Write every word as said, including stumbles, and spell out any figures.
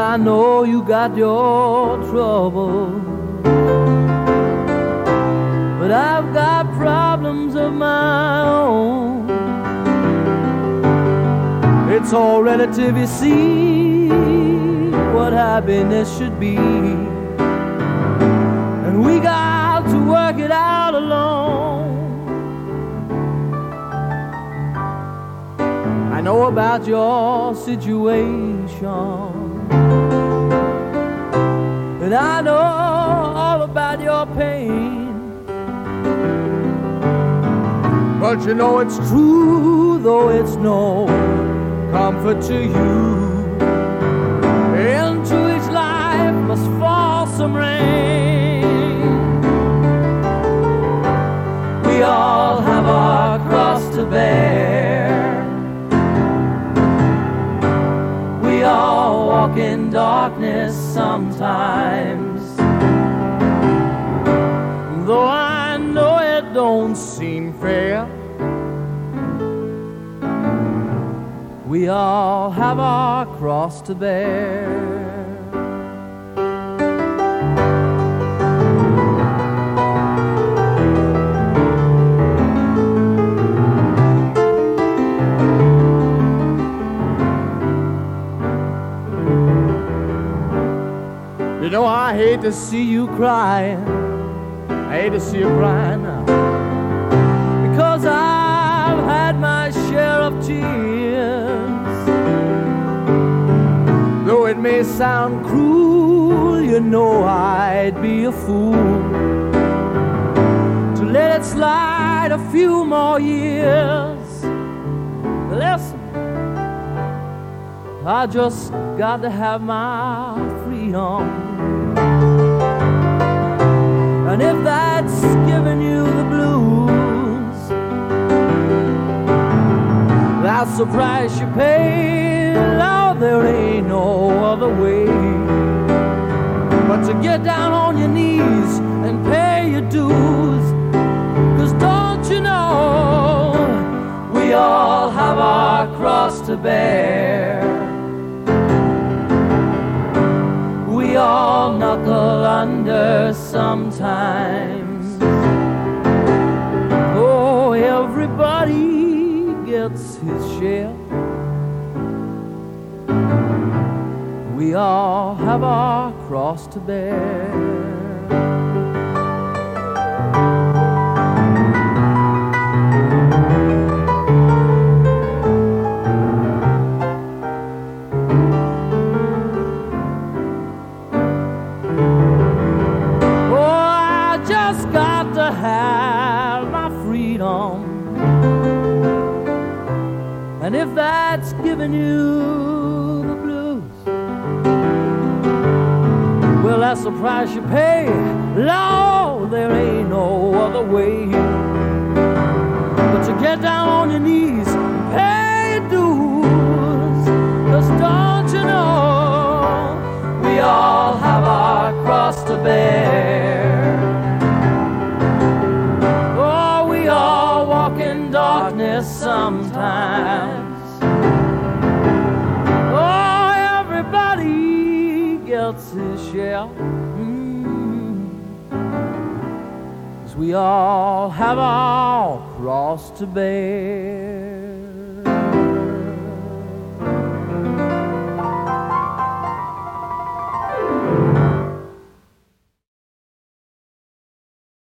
I know you got your trouble, but I've got problems of my own. It's all relative, you see, what happiness should be, and we got to work it out alone. I know about your situation, and I know all about your pain, but you know it's true, though it's no comfort to you. Into each life must fall some rain. We all have our cross to bear. We all walk in darkness sometimes, though I know it don't seem fair. We all have our cross to bear. You know, I hate to see you crying. I hate to see you crying now, because I've had my share of tears. Though it may sound cruel, you know I'd be a fool to let it slide a few more years. Listen, I just got to have my freedom, and if that's giving you the blues, that's the price you pay. Now there ain't no other way but to get down on your knees and pay your dues. 'Cause don't you know, we all have our cross to bear. We all knuckle under sometimes. Oh, everybody gets his share. We all have our cross to bear. Have my freedom, and if that's giving you the blues, well, that's the price you pay. Lord, there ain't no other way but to get down on your knees and pay your dues. 'Cause don't you know, we all have our cross to bear. Darkness sometimes. Oh, everybody gets his share. Mm. 'Cause we all have our cross to bear.